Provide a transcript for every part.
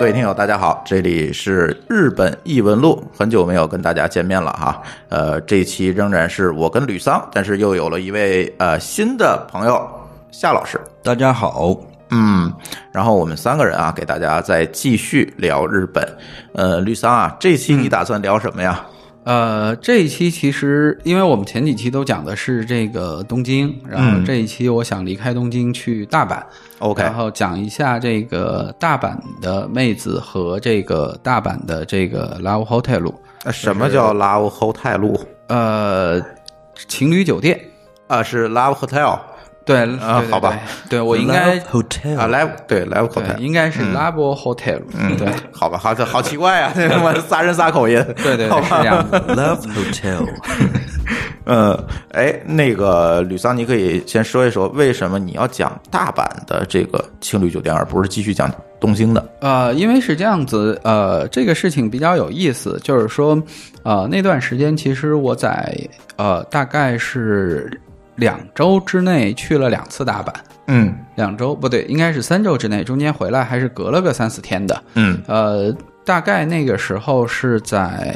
各位听友大家好，这里是日本异闻录，很久没有跟大家见面了哈。这一期仍然是我跟吕桑，但是又有了一位新的朋友夏老师。 大家好。 然后我们三个人啊，给大家再继续聊日本。吕桑啊，这期你打算聊什么呀？ 这一期其实因为我们前几期都讲的是这个东京，然后这一期我想离开东京去大阪 ，OK， 然后讲一下这个大阪的妹子和这个大阪的这个 Love Hotel。 什么叫 Love Hotel？ 情侣酒店是 Love Hotel。 对好吧， 对我应该 Hotel 啊 ，Live 对 Live Hotel 应该是 Love Hotel，对， 好吧，好奇怪啊，这他妈仨人仨口音， 对，是这样子 ，Love Hotel。 那个吕桑，你可以先说一说为什么你要讲大阪的这个情侣酒店，而不是继续讲东京的？ 因为是这样子，这个事情比较有意思，就是说，那段时间其实我在大概是2周之内去了2次大阪。2周不对，应该是3周之内，中间回来还是隔了个3-4天的。大概那个时候是在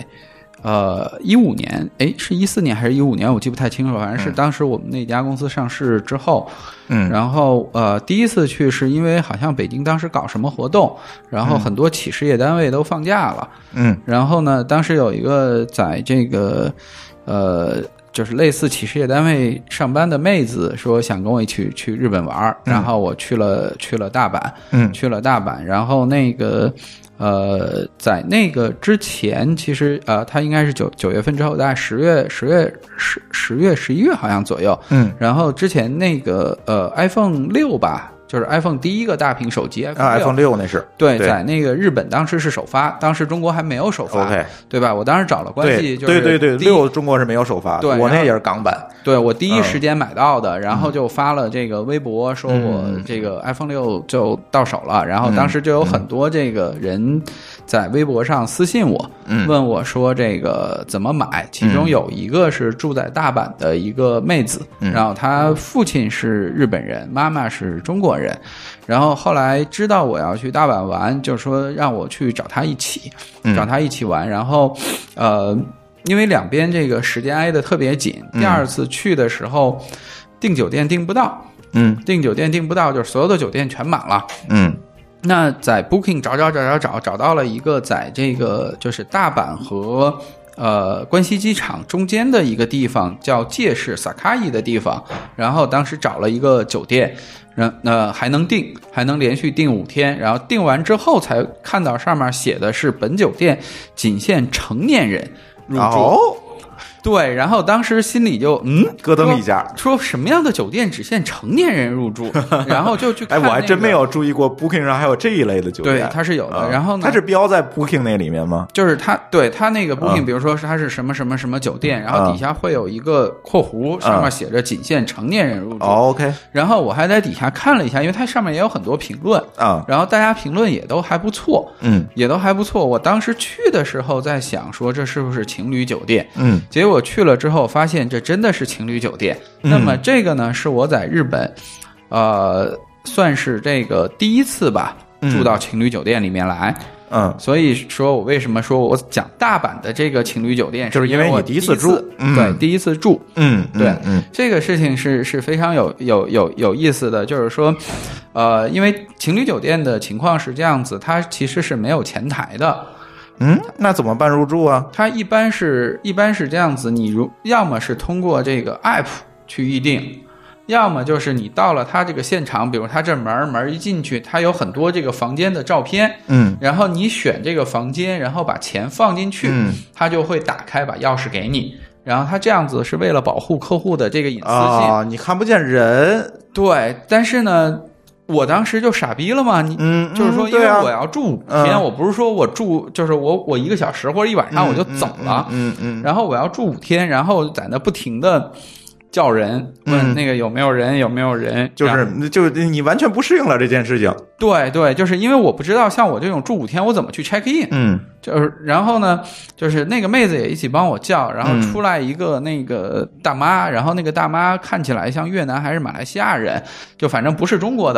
15年，是14年还是15年，我记不太清楚，反正是当时我们那家公司上市之后。然后第一次去是因为好像北京当时搞什么活动，然后很多企事业单位都放假了。然后呢，当时有一个在这个就是类似企事业单位上班的妹子说想跟我一起去日本玩，然后我去了大阪，去了大阪，然后那个在那个之前，其实它应该是9月份之后，大概10月、11月好像左右。然后之前那个iPhone 6吧。就是 iPhone 第一个大屏手机 iPhone 6那是对，在那个日本当时是首发，当时中国还没有首发， OK， 对吧？我当时找了关系， 对6中国是没有首发， 对， 我那也是港版， 对，我第一时间买到的，然后就发了这个微博，说我这个 iPhone 6就到手了，然后当时就有很多这个人在微博上私信我，问我说这个怎么买，其中有一个是住在大阪的一个妹子，然后她父亲是日本人，妈妈是中国人，然后后来知道我要去大阪玩，就说让我去找她一起玩，然后因为两边这个时间挨得特别紧，第二次去的时候订酒店订不到，就是所有的酒店全满了。那在 Booking 找到了一个在这个就是大阪和关西机场中间的一个地方叫界市 Sakai 的地方，然后当时找了一个酒店，还能订，还能连续订5天，然后订完之后才看到上面写的是本酒店仅限成年人入住。对，然后当时心里就咯噔一下， 说什么样的酒店只限成年人入住，然后就去看、 我还真没有注意过 Booking 上还有这一类的酒店。 对，它是有的。然后呢， 它是标在 Booking 那里面吗？ 就是它那个 Booking，比如说它是什么什么什么酒店，然后底下会有一个括弧，上面写着仅限成年人入住。 OK。 然后我还在底下看了一下，因为它上面也有很多评论然后大家评论也都还不错，也都还不错。我当时去的时候在想说这是不是情侣酒店，结果去了之后发现这真的是情侣酒店。那么这个呢是我在日本算是这个第一次吧住到情侣酒店里面来。所以说我为什么说我讲大阪的这个情侣酒店， 就是因为你第一次住， 对，第一次住， 对， 这个事情是非常有意思的，就是说，因为情侣酒店的情况是这样子，它其实是没有前台的。 那怎么办入住啊？ 它一般是这样子，你要么是通过这个 app 去预定，要么就是你到了他这个现场，比如他这门一进去，他有很多这个房间的照片，然后你选这个房间，然后把钱放进去，他就会打开把钥匙给你，然后他这样子是为了保护客户的这个隐私性你看不见人。 对，但是呢我当时就傻逼了嘛，就是说，因为我要住5天，我不是说我住，就是我1个小时或者1晚上我就走了，然后我要住5天，然后在那不停的叫人，问那个有没有人， 就是你完全不适应了这件事情。 对，就是因为我不知道像我这种住5天我怎么去 check in，就是然后呢，就是那个妹子也一起帮我叫，然后出来一个那个大妈，然后那个大妈看起来像越南还是马来西亚人，就反正不是中国的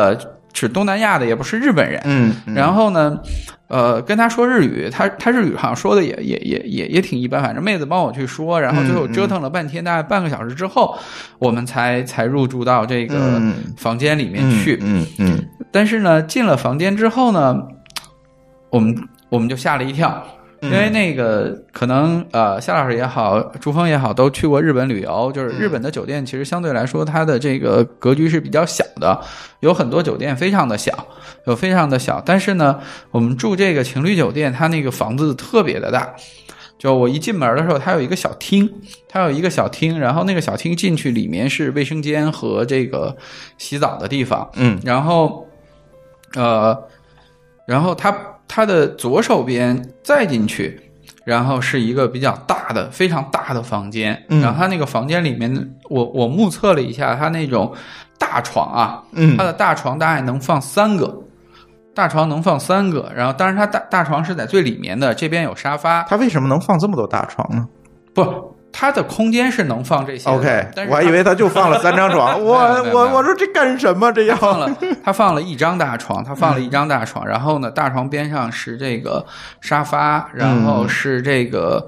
是东南亚的，也不是日本人。然后呢，跟他说日语，他日语好像说的也挺一般，反正妹子帮我去说，然后最后折腾了半天，大概半个小时之后，我们才入住到这个房间里面去。但是呢，进了房间之后呢，我们就吓了一跳。因为那个可能夏老师也好，朱峰也好，都去过日本旅游，就是日本的酒店其实相对来说它的这个格局是比较小的，有很多酒店非常的小，但是呢我们住这个情侣酒店，它那个房子特别的大，就我一进门的时候它有一个小厅，然后那个小厅进去里面是卫生间和这个洗澡的地方。然后它的左手边再进去，然后是一个比较大的非常大的房间。然后它那个房间里面我目测了一下，它那种大床啊，它的大床大概能放3个，然后当然它大床是在最里面的，这边有沙发。 它为什么能放这么多大床呢？ 不，它的空间是能放这些的。 OK， 但是我还以为它就放了3张床。我说这干什么？这要他放了一张大床，然后呢，大床边上是这个沙发，然后是这个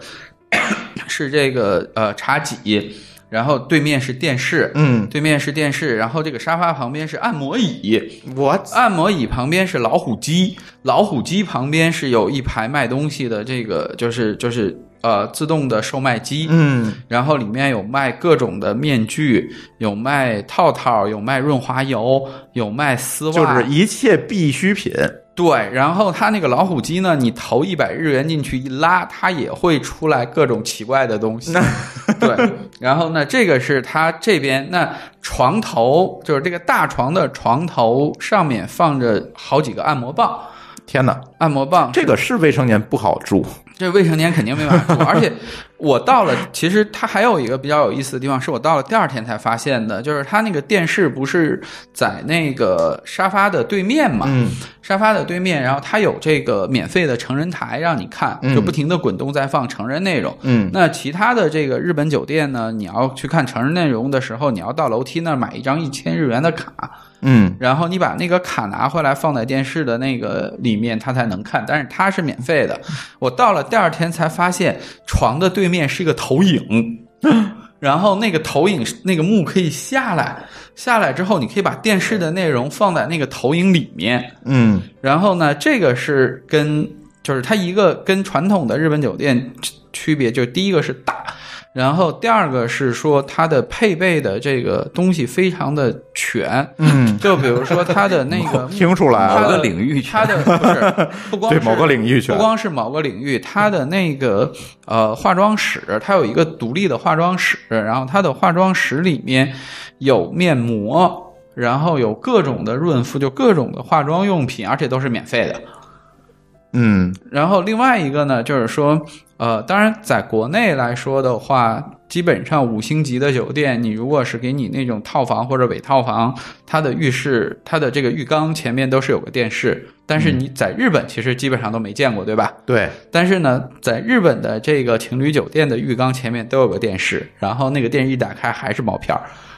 茶几，然后对面是电视，然后这个沙发旁边是按摩椅，按摩椅旁边是老虎机旁边是有一排卖东西的，这个就是自动的售卖机。然后里面有卖各种的面具，有卖套套，有卖润滑油，有卖丝袜， 就是一切必需品。 对，然后它那个老虎机呢，你投100日元进去一拉，它也会出来各种奇怪的东西。对，然后呢，这个是它这边那床头，就是这个大床的床头上面放着好几个按摩棒。 天哪， 按摩棒， 这个是未成年不好住， 这未成年肯定没办法住。而且我到了，其实它还有一个比较有意思的地方，是我到了第2天才发现的，就是它那个电视不是在那个沙发的对面嘛，沙发的对面，然后它有这个免费的成人台让你看，就不停的滚动在放成人内容。那其他的这个日本酒店呢，你要去看成人内容的时候，你要到楼梯那儿买一张1000日元的卡。然后你把那个卡拿回来放在电视的那个里面，它才能看，但是它是免费的。我到了第2天才发现，床的对面是一个投影，然后那个投影那个幕可以下来之后，你可以把电视的内容放在那个投影里面。然后呢，这个是就是它一个跟传统的日本酒店区别，就第一个是大。然后第2个是说它的配备的这个东西非常的全。就比如说它的那个听出来某个领域全， 它的不光是对某个领域全， 不光是某个领域，它的那个化妆室，它有一个独立的化妆室，然后它的化妆室里面有面膜，然后有各种的润肤，就各种的化妆用品，而且都是免费的。然后另外一个呢，就是说当然在国内来说的话，基本上5星级的酒店，你如果是给你那种套房或者伪套房，它的浴室，它的这个浴缸前面都是有个电视，但是你在日本其实基本上都没见过，对吧？ 对。 但是呢，在日本的这个情侣酒店的浴缸前面都有个电视，然后那个电视一打开还是毛片。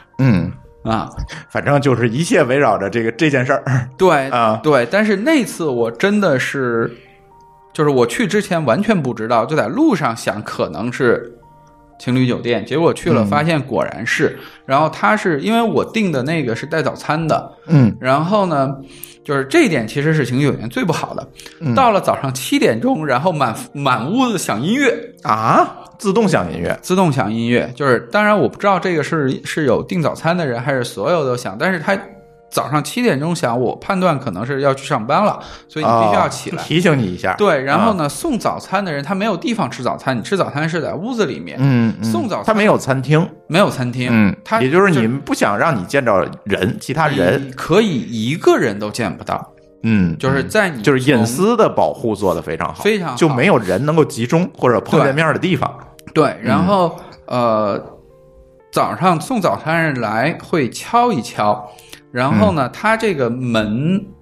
反正就是一切围绕着这件事儿。 对对，但是那次我真的是，就是我去之前完全不知道，就在路上想可能是情侣酒店，结果去了发现果然是。然后它是因为我订的那个是带早餐的，然后呢，就是这一点其实是情侣酒店最不好的。到了早上7点钟，然后满屋子响音乐啊。自动响音乐，就是当然我不知道这个是有订早餐的人还是所有都响，但是他早上7点钟响，我判断可能是要去上班了，所以你必须要起来， 提醒你一下。 对，然后呢，送早餐的人他没有地方吃早餐，你吃早餐是在屋子里面。送早餐他没有餐厅， 他也就是你不想让你见着人，其他人可以一个人都见不到。就是在你就是隐私的保护做得非常好， 非常好， 就没有人能够集中或者碰见面的地方。 对，然后早上送早餐人来会敲一敲，然后呢，他这个门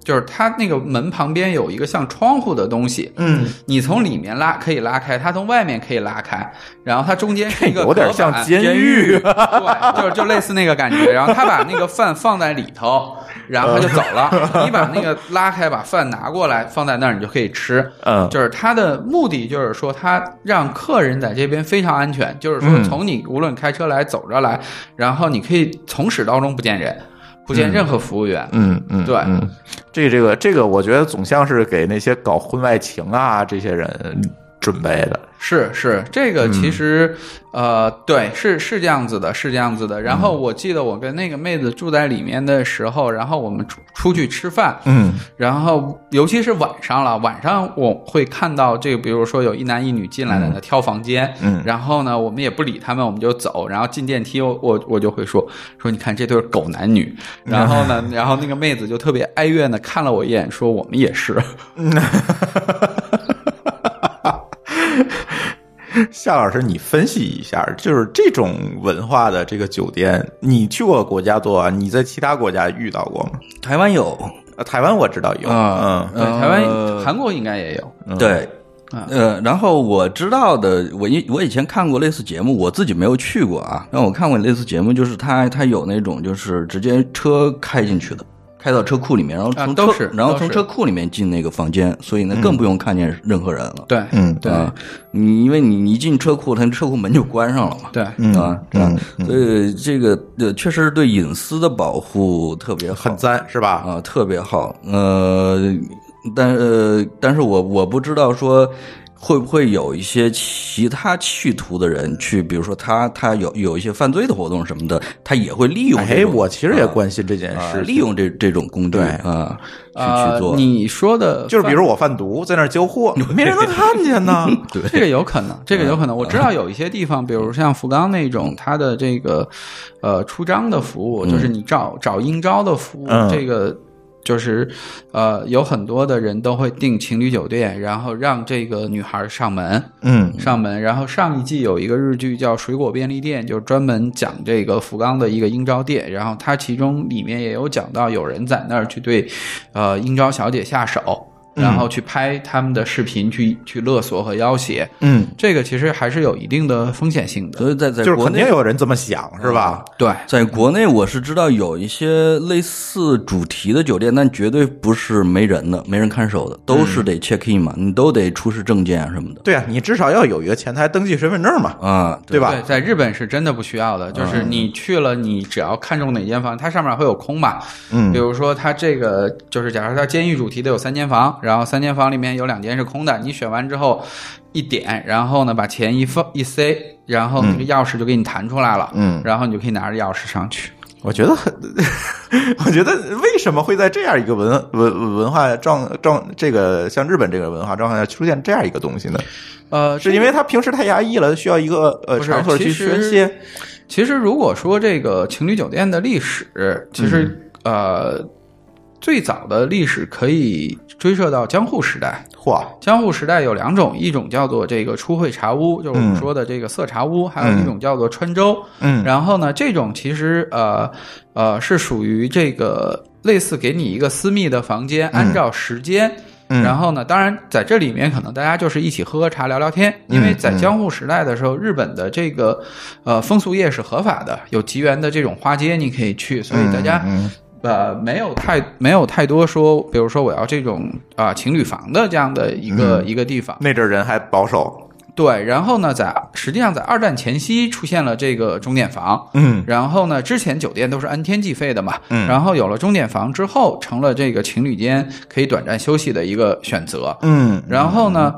就是它那个门旁边有一个像窗户的东西，你从里面可以拉开，它从外面可以拉开，然后它中间是一个有点像监狱， 对，就类似那个感觉。然后他把那个饭放在里头，然后他就走了。你把那个拉开，把饭拿过来放在那儿，你就可以吃。就是他的目的就是说，他让客人在这边非常安全，就是说从你无论开车来走着来，然后你可以从始到终不见人。不见任何服务员， 对，这个，我觉得总像是给那些搞婚外情啊这些人准备的。 是这个其实对，是这样子的，是这样子的。然后我记得我跟那个妹子住在里面的时候，然后我们出去吃饭，然后尤其是晚上了，晚上我会看到这个，比如说有一男一女进来的挑房间，然后呢我们也不理他们，我们就走，然后进电梯我就会说你看这对狗男女，然后呢然后那个妹子就特别哀怨的看了我一眼，说我们也是。 夏老师，你分析一下，就是这种文化的这个酒店，你去过国家多啊？你在其他国家遇到过吗？ 台湾有， 台湾我知道有， 台湾、韩国应该也有， 对。然后我知道的，我以前看过类似节目，我自己没有去过啊。但我看过类似节目，就是他有那种就是直接车开进去的。开到车库里面，然后从车库里面进那个房间，所以呢更不用看见任何人了。 对，对， 你因为你一进车库，它车库门就关上了嘛。 对， 所以这个确实是对隐私的保护特别好， 很赞是吧？ 啊，特别好。但是我不知道说。会不会有一些其他企图的人去，比如说他有一些犯罪的活动什么的，他也会利用。 我其实也关心这件事， 利用这种工具去做。 你说的就是，比如我贩毒在那儿交货，没人能看见呢。 对， 这个有可能，这个有可能。我知道有一些地方，比如像福冈那种，它的这个出张的服务，就是你找应招的服务，这个。就是有很多的人都会订情侣酒店，然后让这个女孩上门，然后上一季有一个日剧叫《水果便利店》，就专门讲这个福冈的一个应招店，然后它其中里面也有讲到有人在那儿去对应招小姐下手。然后去拍他们的视频，去勒索和要挟，这个其实还是有一定的风险性的。 所以在就是肯定有人这么想，是吧？ 对， 在国内我是知道有一些类似主题的酒店，但绝对不是没人的，没人看守的，都是得 check in 嘛，你都得出示证件啊什么的。 对啊，你至少要有一个前台登记身份证嘛，对吧？ 对，在日本是真的不需要的，就是你去了，你只要看中哪间房，它上面会有空嘛，比如说它这个就是假如它监狱主题的有3间房，然后3间房里面有2间是空的，你选完之后一点，然后呢把钱一塞，然后那个钥匙就给你弹出来了，然后你就可以拿着钥匙上去。 我觉得为什么会在这样一个文化这个像日本这个文化状态下出现这样一个东西呢？是因为他平时太压抑了，需要一个场所去宣泄。 其实如果说这个情侣酒店的历史，其实最早的历史可以追溯到江户时代。江户时代有2种，一种叫做这个初会茶屋，就是我们说的这个色茶屋，还有一种叫做川粥。然后呢，这种其实是属于这个类似给你一个私密的房间，按照时间。然后呢，当然在这里面可能大家就是一起喝喝茶聊聊天，因为在江户时代的时候，日本的这个风俗业是合法的，有吉原的这种花街你可以去，所以大家没有太多说，比如说我要这种情侣房的这样的一个地方。 那阵人还保守。 对，然后呢，实际上在2战前夕出现了这个钟点房，然后呢，之前酒店都是按天计费的嘛，然后有了钟点房之后，成了这个情侣间可以短暂休息的一个选择，然后呢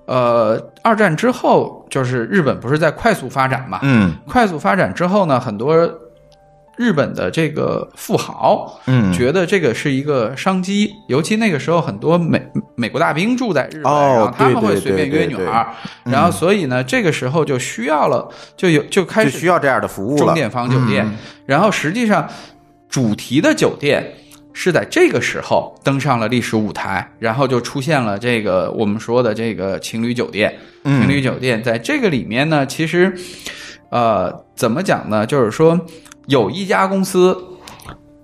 ，2战之后就是日本不是在快速发展嘛，快速发展之后呢，很多日本的这个富豪，觉得这个是一个商机，尤其那个时候很多美国大兵住在日本，然后他们会随便约女孩，然后所以呢，这个时候就需要了，就开始需要这样的服务了， 钟点房酒店。然后实际上主题的酒店是在这个时候登上了历史舞台，然后就出现了这个我们说的这个情侣酒店。情侣酒店在这个里面呢，其实怎么讲呢？就是说有一家公司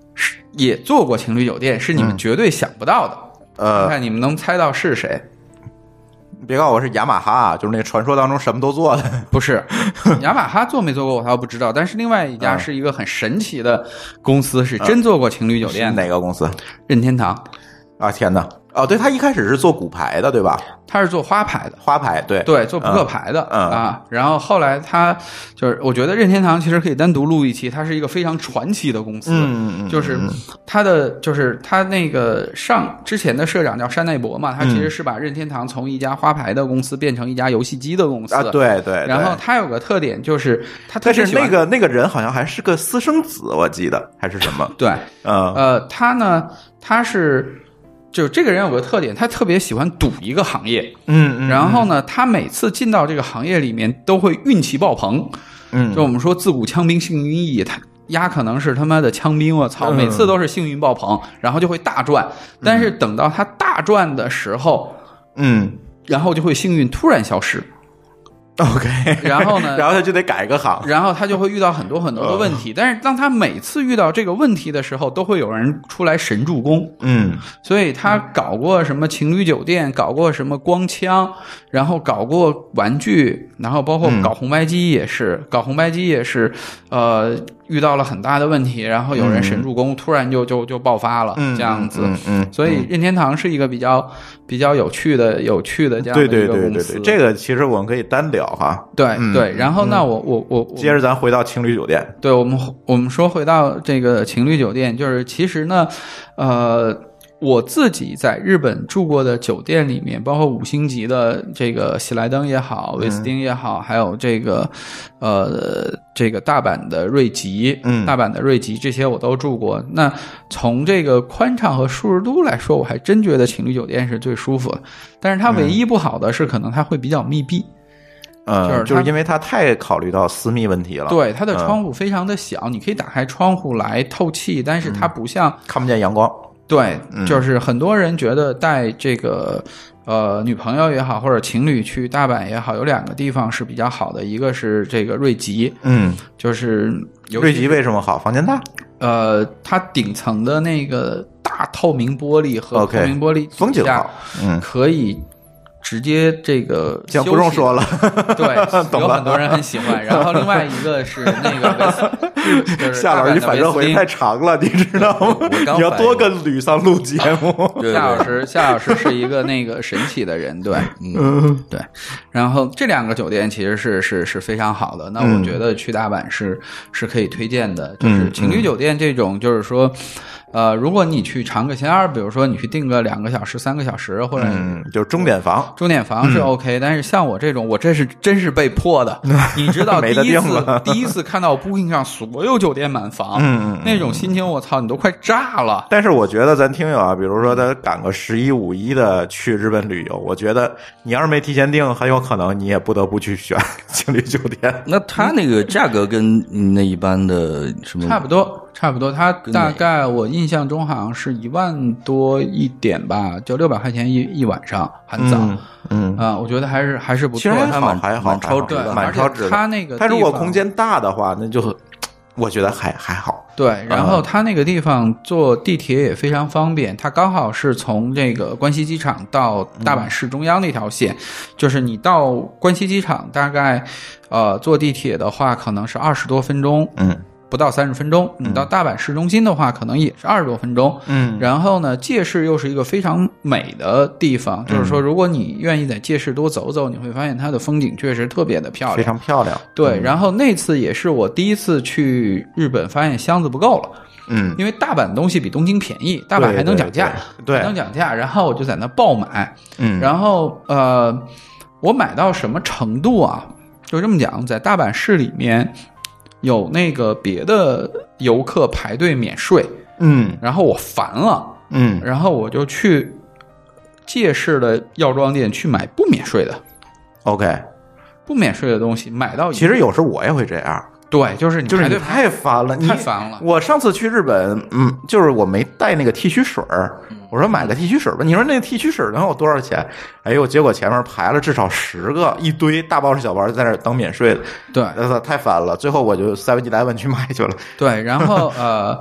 也做过情侣酒店，是你们绝对想不到的。看看你们能猜到是谁？ 别告诉我是雅马哈，就是那传说当中什么都做的。 不是，雅马哈做没做过我倒不知道，但是另外一家是一个很神奇的公司，是真做过情侣酒店。 哪个公司？ 任天堂。 啊，天哪！哦，对，他一开始是做骨牌的，对吧？ 他是做花牌的， 花牌，对对，做扑克牌的，啊。然后后来他就是，我觉得任天堂其实可以单独录一期，它是一个非常传奇的公司。就是他的，就是他那个之前的社长叫山内博嘛，他其实是把任天堂从一家花牌的公司变成一家游戏机的公司啊。对对。 然后他有个特点就是他特别喜欢， 但是那个人好像还是个私生子，我记得还是什么？ 对，他呢，他是。就这个人有个特点，他特别喜欢赌一个行业，然后呢，他每次进到这个行业里面都会运气爆棚，就我们说自古枪兵幸运役，他丫可能是他妈的枪兵，我操，每次都是幸运爆棚，然后就会大赚，但是等到他大赚的时候，然后就会幸运突然消失。 OK， 然后呢？ 然后他就得改个行， 然后他就会遇到很多很多的问题。但是当他每次遇到这个问题的时候，都会有人出来神助攻。所以他搞过什么情侣酒店，搞过什么光枪，然后搞过玩具，然后包括搞红白机也是，遇到了很大的问题，然后有人神助攻，突然就爆发了，这样子。所以任天堂是一个比较有趣的这样的一个公司。 对，这个其实我们可以单聊哈。 对对，然后那我接着咱回到情侣酒店。 对，我们说回到这个情侣酒店，就是其实呢，我自己在日本住过的酒店里面，包括5星级的这个喜来登也好，威斯汀也好，还有这个大阪的瑞吉，这些我都住过。那从这个宽敞和舒适度来说，我还真觉得情侣酒店是最舒服的。但是它唯一不好的是，可能它会比较密闭。 就是因为它太考虑到私密问题了。 对，它的窗户非常的小，你可以打开窗户来透气，但是它不像看不见阳光。 对，就是很多人觉得带这个女朋友也好，或者情侣去大阪也好，有2个地方是比较好的，一个是这个瑞吉，就是瑞吉为什么好？房间大。 它顶层的那个大透明玻璃和透明玻璃风景好， 可以直接这个就不用说了， 对，有很多人很喜欢。然后另外一个是那个夏老师，你反正回太长了，你知道吗？你要多跟吕桑录节目。 夏老师是一个那个神奇的人，对，对。然后这2个酒店其实是非常好的，那我觉得去大阪是可以推荐的，就是情侣酒店这种，就是说。如果你去尝个鲜，比如说你去订个2个小时、3个小时，或者就是钟点房是 OK，但是像我这种，我这是真是被迫的。你知道，第一次看到 Booking 上所有酒店满房，那种心情，我操，你都快炸了。 但是我觉得咱听友啊，比如说他赶个11、5、1的去日本旅游，我觉得你要是没提前订，很有可能你也不得不去选情侣酒店。 那他那个价格跟那一般的什么差不多，它大概我印象中好像是1万多一点吧，就600块钱一晚上含早。我觉得还是不错， 其实还好， 超值的， 蛮超值的。它如果空间大的话，那就我觉得还好。 对，然后它那个地方坐地铁也非常方便，它刚好是从这个关西机场到大阪市中央那条线，就是你到关西机场大概坐地铁的话可能是20多分钟，不到30分钟。你到大阪市中心的话可能也是20多分钟。然后呢，界市又是一个非常美的地方，就是说如果你愿意在界市多走走，你会发现它的风景确实特别的漂亮， 非常漂亮。 对，然后那次也是我第一次去日本，发现箱子不够了。因为大阪东西比东京便宜，大阪还能讲价， 对， 能讲价。然后我就在那爆买。然后我买到什么程度啊？就这么讲，在大阪市里面有那个别的游客排队免税，然后我烦了，然后我就去界市的药妆店去买不免税的 ，OK， 不免税的东西买到。 其实有时候我也会这样， 对，就是你排队太烦了， 太烦了。 我上次去日本，就是我没带那个剃须水，我说买个剃须水吧，你说那个剃须水能有多少钱？哎呦，结果前面排了至少10个，一堆大包小包在那等免税的， 对， 太烦了。最后我就7-11去买去了。 对，然后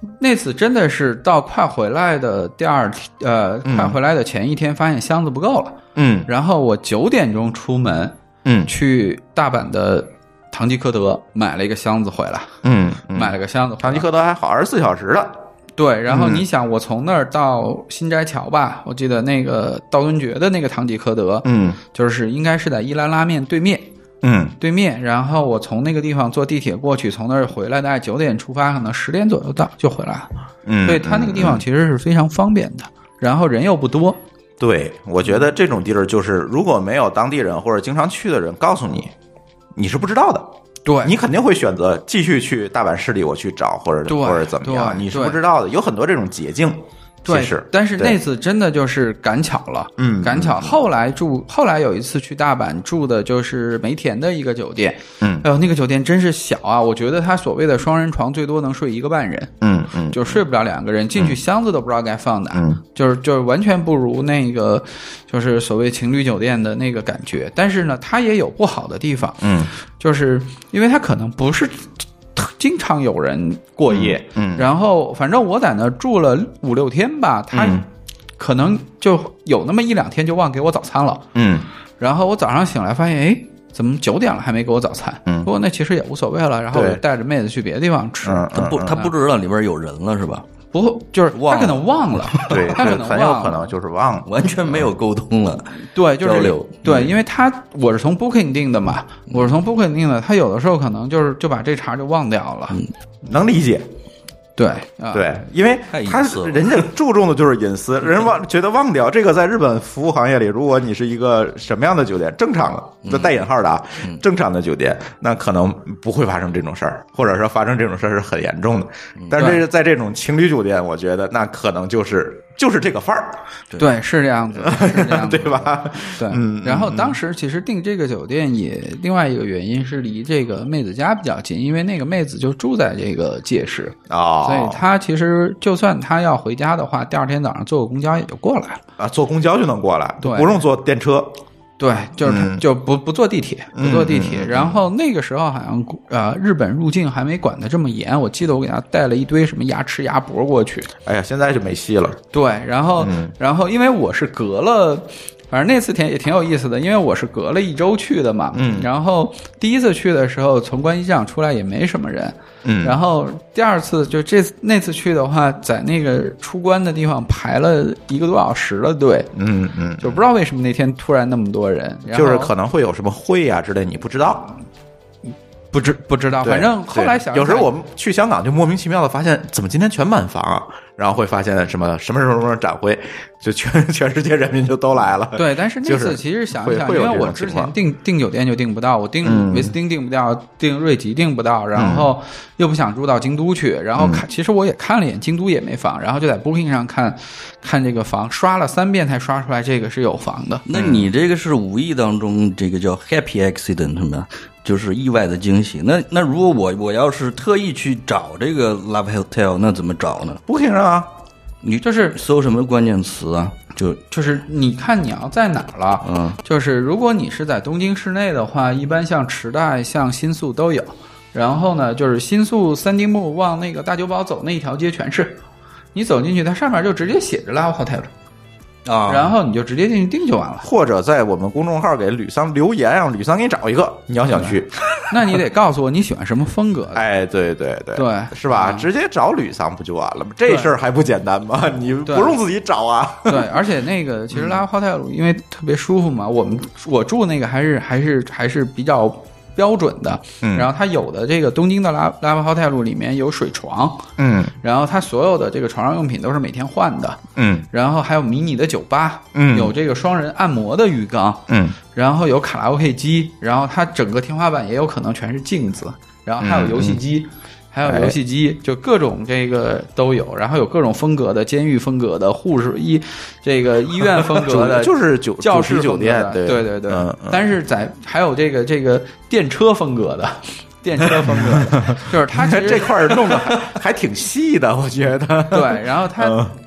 那次真的是到快回来的快回来的前一天，发现箱子不够了。然后我9点钟出门，去大阪的唐吉诃德买了一个箱子回来。买了个箱子， 唐吉诃德还好24小时的。 对，然后你想，我从那儿到新斋桥吧，我记得那个道顿崛的那个唐吉诃德，就是应该是在伊兰拉面对面。对面，然后我从那个地方坐地铁过去，从那儿回来，大概9点出发，可能10点左右到就回来了。所以他那个地方其实是非常方便的，然后人又不多。 对，我觉得这种地儿就是，如果没有当地人或者经常去的人告诉你，你是不知道的。 对， 你肯定会选择继续去大阪市里我去找，或者怎么样，你是不知道的。有很多这种捷径。 对，但是那次真的就是赶巧了，赶巧。后来有一次去大阪住的就是梅田的一个酒店，哎呦，那个酒店真是小啊！我觉得他所谓的双人床最多能睡1个半人，就睡不了2个人，进去箱子都不知道该放哪，就是完全不如那个就是所谓情侣酒店的那个感觉。但是呢，它也有不好的地方，就是因为它可能不是经常有人过夜，然后反正我在那住了5-6天吧，他可能就有那么1-2天就忘给我早餐了，然后我早上醒来发现，哎，怎么9点了还没给我早餐？不过那其实也无所谓了，然后我带着妹子去别的地方吃。 他不知道里边有人了是吧？ 不，就是他可能忘了， 对， 他可能很有可能就是忘了， 完全没有沟通了。 对，就是交流。 对，因为我是从 Booking 订的嘛，他有的时候可能就把这茬就忘掉了， 能理解。 对对，因为人家注重的就是隐私，人觉得忘掉这个，在日本服务行业里，如果你是一个什么样的酒店，正常的带引号的啊，正常的酒店，那可能不会发生这种事儿，或者说发生这种事儿是很严重的。但是在这种情侣酒店，我觉得那可能就是这个范儿。 对，是这样子， 对吧？ 对，然后当时其实订这个酒店也另外一个原因是离这个妹子家比较近，因为那个妹子就住在这个界市所以他其实就算他要回家的话，第2天早上坐个公交也就过来了啊，坐公交就能过来， 对， 不用坐电车。 对，就是他就不坐地铁，然后那个时候好像日本入境还没管得这么严，我记得我给他带了一堆什么牙齿牙脖过去。 哎呀，现在就没戏了。 对，然后因为我是隔了。反正那次也挺有意思的，因为我是隔了1周去的嘛，然后第一次去的时候从关西机场出来也没什么人，然后第二次就那次去的话，在那个出关的地方排了1个多小时的队，就不知道为什么那天突然那么多人， 就是可能会有什么会啊之类，你不知道。 不知道，反正后来想， 有时候我们去香港就莫名其妙的发现，怎么今天全满房啊？然后会发现什么展会，就全世界人民就都来了。 对，但是那次其实想一想，因为我之前订酒店就订不到，我订维斯汀订不到，订瑞吉订不到，然后又不想住到京都去，然后其实我也看了一眼，京都也没房，然后就在 Booking 上看这个房，刷了3遍才刷出来这个是有房的。 那你这个是无意当中这个叫 happy accident 什么？就是意外的惊喜。那如果我要是特意去找这个 Love Hotel， 那怎么找呢 ？Booking 上啊， 你就是搜什么关键词啊？ 就是你看你要在哪儿了。就是如果你是在东京市内的话，一般像池袋、像新宿都有。然后呢，就是新宿三丁目往那个大久保走那一条街全是，你走进去，它上面就直接写着 Love Hotel。然后你就直接进去订就完了， 或者在我们公众号给吕桑留言，让吕桑给你找一个你要想去， 那你得告诉我你喜欢什么风格的。 哎，对，是吧？直接找吕桑不就完了吗？这事儿还不简单吗？你不用自己找啊。 对，而且那个其实拉花泰鲁因为特别舒服嘛，我住那个还是比较标准的，然后它有的这个东京的拉巴豪泰路里面有水床，然后它所有的这个床上用品都是每天换的，然后还有迷你的酒吧，有这个双人按摩的浴缸，然后有卡拉 OK 机，然后它整个天花板也有可能全是镜子，然后还有游戏机。还有游戏机，就各种这个都有，然后有各种风格的，监狱风格的，护士这个医院风格的， 就是教师酒店， 对。但是还有这个电车风格的，电车风格的，就是它其实这块弄的还挺细的，我觉得。 对，然后它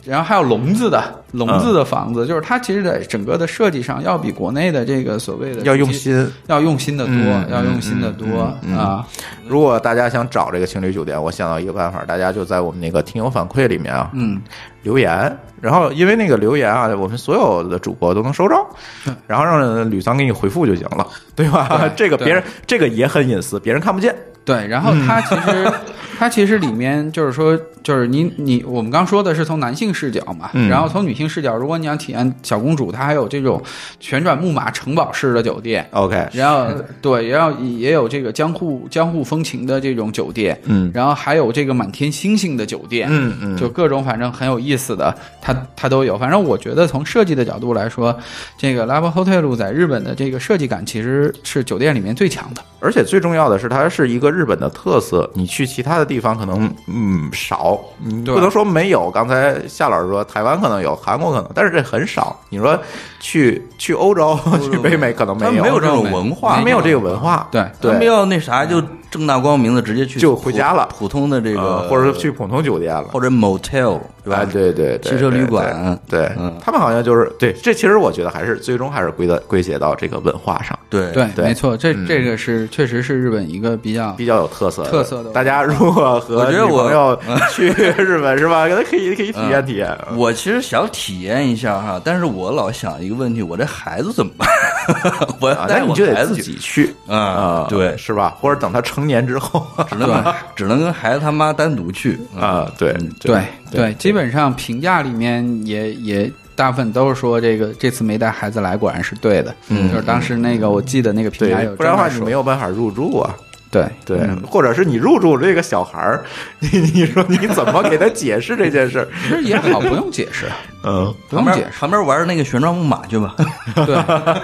然后还有笼子的房子，就是它其实在整个的设计上要比国内的这个所谓的要用心的多，啊。 如果大家想找这个情侣酒店，我想到一个办法，大家就在我们那个听友反馈里面啊，留言，然后因为那个留言啊，我们所有的主播都能收着，然后让吕桑给你回复就行了，对吧？对，这个别人这个也很隐私，别人看不见。 对，然后它其实里面就是说，就是我们刚说的是从男性视角嘛，然后从女性视角，如果你想体验小公主，它还有这种旋转木马城堡式的酒店 ，OK， 然后对，也有这个江户风情的这种酒店，然后还有这个满天星星的酒店，就各种反正很有意思的，它都有。反正我觉得从设计的角度来说，这个 Love Hotel 在日本的这个设计感其实是酒店里面最强的， 而且最重要的是，它是一个日本的特色，你去其他的地方可能少，你不能说没有。刚才夏老师说台湾可能有，韩国可能，但是这很少。你说去欧洲、去北美可能没有， 没有这种文化， 没有这个文化。 对， 他们要那啥就正大光明的直接去就回家了， 普通的这个或者去普通酒店了， 或者 motel 对吧？ 对， 汽车旅馆， 对，他们好像就是对。这其实我觉得还是最终还是归结到这个文化上。 对，没错，这个是确实是日本一个比较有特色的。 大家如果和女朋友去日本是吧，可以体验体验。 我其实想体验一下哈，但是我老想一个问题，我这孩子怎么办？我那你就得自己去啊， 对， 是吧？或者等他成年之后， 只能跟孩子他妈单独去啊。 对，基本上评价里面也大部分都是说这次没带孩子来，果然是对的。就是当时那个我记得那个评价有， 不然的话你没有办法入住啊。对，或者是你入住这个小孩儿，你说你怎么给他解释这件事儿？ 其实也好，不用解释，不用解释， 旁边玩那个旋转木马去吧。 对，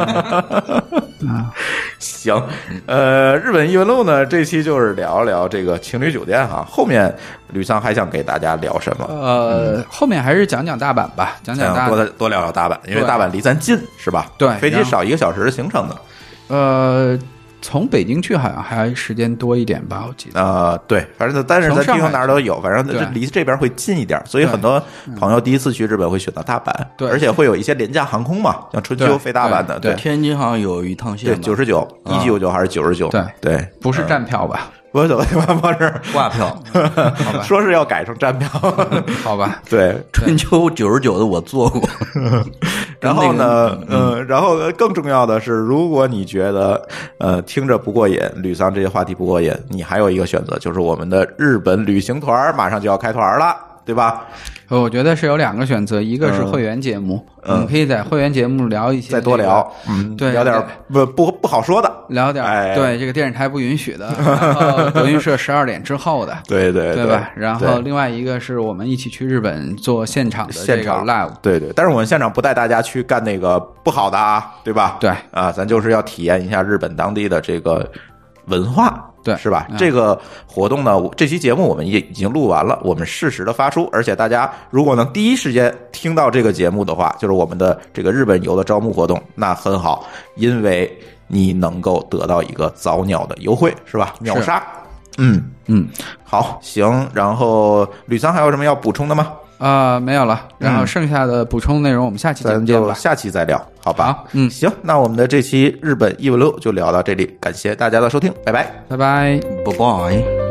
行，日本异闻录呢，这期就是聊聊这个情侣酒店哈。后面吕桑还想给大家聊什么？ 后面还是讲大阪吧，讲大阪， 多聊聊大阪，因为大阪离咱近，是吧？ 对， 飞机少1个小时的行程的。 从北京去好像还时间多一点吧，我记得。 对，反正但是在地方哪儿都有，反正离这边会近一点，所以很多朋友第一次去日本会选择大阪， 对， 而且会有一些廉价航空嘛，像春秋飞大阪的，对， 天津好像有一趟线， 对，99还是99？对， 不是站票吧？ 不是挂票， 说是要改成站票， 好吧？ 对， 春秋99的我坐过。 然后呢，然后更重要的是，如果你觉得听着不过瘾，吕桑这些话题不过瘾，你还有一个选择，就是我们的日本旅行团马上就要开团了，对吧？ 我觉得是有2个选择，一个是会员节目，我们可以在会员节目聊一些， 再多聊， 对， 聊点不好说的， 聊点对这个电视台不允许的，然后德云社12点之后的， 对吧？然后另外一个是我们一起去日本做现场的这个 live， 对，但是我们现场不带大家去干那个不好的啊，对吧？ 对啊，咱就是要体验一下日本当地的这个文化。 对， 是吧？这个活动呢，这期节目我们也已经录完了，我们适时的发出，而且大家如果能第一时间听到这个节目的话，就是我们的这个日本游的招募活动，那很好，因为你能够得到一个早鸟的优惠，是吧？秒杀。好，行。然后吕桑还有什么要补充的吗？ 没有了。然后剩下的补充内容我们下期节目见吧， 下期再聊，好吧？ 好， 行，那我们的这期日本异闻录就聊到这里，感谢大家的收听，拜拜， 拜拜， 拜拜。